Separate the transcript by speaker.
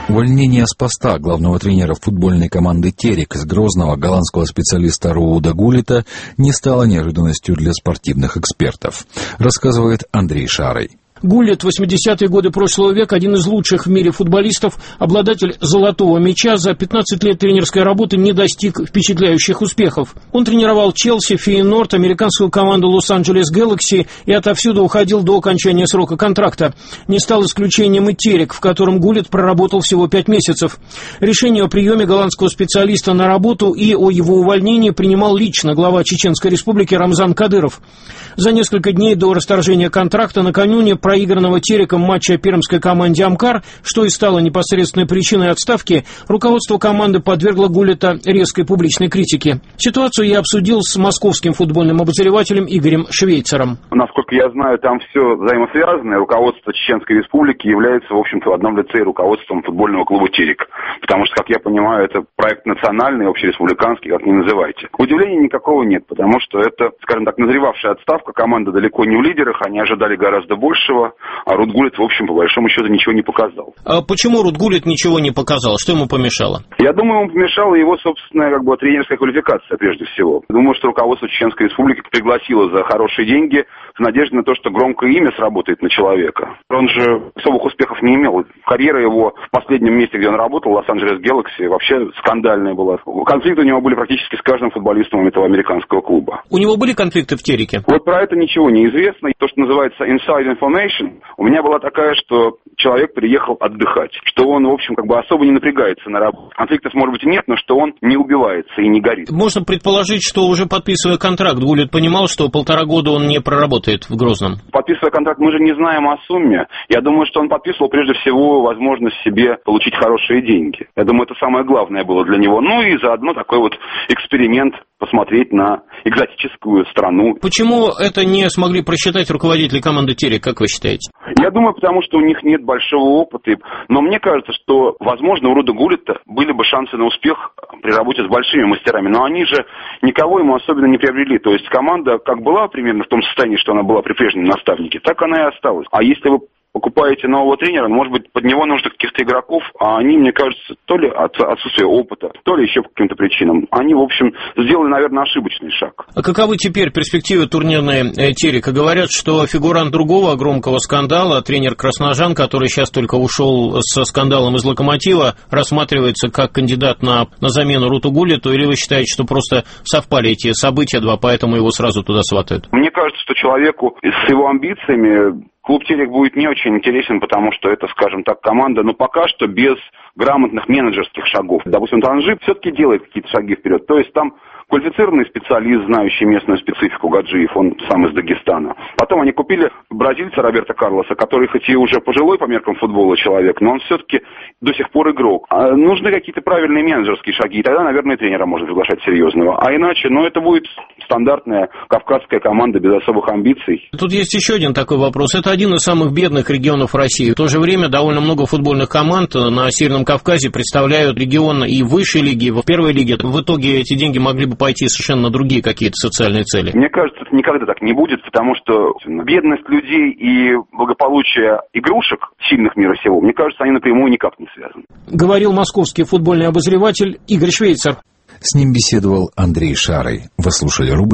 Speaker 1: Увольнение с поста главного тренера футбольной команды «Терек» из Грозного голландского специалиста Роуда Гуллета не стало неожиданностью для спортивных экспертов, рассказывает Андрей Шарый.
Speaker 2: Гуллет, 80-е годы прошлого века, один из лучших в мире футболистов, обладатель золотого мяча, за 15 лет тренерской работы не достиг впечатляющих успехов. Он тренировал Челси, Фейенорд, американскую команду Лос-Анджелес Гэлакси и отовсюду уходил до окончания срока контракта. Не стал исключением и Терек, в котором Гуллет проработал всего 5 месяцев. Решение о приеме голландского специалиста на работу и о его увольнении принимал лично глава Чеченской республики Рамзан Кадыров. За несколько дней до расторжения контракта накануне проигранного Тереком матча пермской команде «Амкар», что и стало непосредственной причиной отставки, руководство команды подвергло Гуллета резкой публичной критике. Ситуацию я обсудил с московским футбольным обозревателем Игорем Швейцером.
Speaker 3: Насколько я знаю, там все взаимосвязано. Руководство Чеченской республики является, в общем-то, в одном лице руководством футбольного клуба «Терек». Потому что, как я понимаю, это проект национальный, общереспубликанский, как ни называйте. Удивления никакого нет, потому что это, скажем так, назревавшая отставка. Команда далеко не в лидерах, они ожидали гораздо большего. А Руд Гуллет, в общем, по большому счету, ничего не показал.
Speaker 2: А почему Руд Гуллет ничего не показал? Что ему помешало?
Speaker 3: Я думаю, ему помешала его собственная тренерская квалификация, прежде всего. Думаю, что руководство Чеченской республики пригласило за хорошие деньги в надежде на то, что громкое имя сработает на человека. Он же особых успехов не имел. Карьера его в последнем месте, где он работал, Лос-Анджелес Гэлакси, вообще скандальная была. Конфликты у него были практически с каждым футболистом этого американского клуба.
Speaker 2: У него были конфликты в Тереке?
Speaker 3: Вот про это ничего не известно. То, что называется inside information, у меня была такая, что человек приехал отдыхать, что он, в общем, особо не напрягается на работу. Конфликтов, может быть, и нет, но что он не убивается и не горит.
Speaker 2: Можно предположить, что уже подписывая контракт, Гуллет понимал, что 1,5 года он не проработает в Грозном.
Speaker 3: Подписывая контракт, мы же не знаем о сумме. Я думаю, что он подписывал прежде всего возможность себе получить хорошие деньги. Я думаю, это самое главное было для него. Ну и заодно такой эксперимент, посмотреть на экзотическую страну.
Speaker 2: Почему это не смогли просчитать руководители команды «Терек», как вы считаете?
Speaker 3: Я думаю, потому что у них нет большого опыта. Но мне кажется, что, возможно, у Руда Гуллета были бы шансы на успех при работе с большими мастерами. Но они же никого ему особенно не приобрели. То есть команда как была примерно в том состоянии, что она была при прежнем наставнике, так она и осталась. А если вы покупаете нового тренера, может быть, под него нужно каких-то игроков, а они, мне кажется, то ли от отсутствия опыта, то ли еще по каким-то причинам. Они, в общем, сделали, наверное, ошибочный шаг.
Speaker 2: А каковы теперь перспективы турнирной Терека? Говорят, что фигурант другого громкого скандала, тренер Красножан, который сейчас только ушел со скандалом из «Локомотива», рассматривается как кандидат на замену Руду Гуллету, или вы считаете, что просто совпали эти события два, поэтому его сразу туда сватают?
Speaker 3: Мне кажется, что человеку с его амбициями клуб «Терек» будет не очень интересен, потому что это, скажем так, команда, но пока что без грамотных менеджерских шагов. Допустим, Танжи все-таки делает какие-то шаги вперед. То есть там квалифицированный специалист, знающий местную специфику, Гаджиев, он сам из Дагестана. Потом они купили бразильца Роберто Карлоса, который хоть и уже пожилой по меркам футбола человек, но он все-таки до сих пор игрок. А нужны какие-то правильные менеджерские шаги, и тогда, наверное, тренера можно приглашать серьезного. А иначе, это будет стандартная кавказская команда без особых амбиций.
Speaker 2: Тут есть еще один такой вопрос. Это один из самых бедных регионов России. В то же время довольно много футбольных команд на Северном Кавказе представляют регион и в высшей лиге, и в первой лиге. В итоге эти деньги могли бы пойти совершенно на другие какие-то социальные цели.
Speaker 3: Мне кажется, это никогда так не будет, потому что бедность людей и благополучие игрушек сильных мира сего, мне кажется, они напрямую никак не связаны.
Speaker 2: Говорил московский футбольный обозреватель Игорь Швейцер.
Speaker 1: С ним беседовал Андрей Шарый. Вы слушали рубрику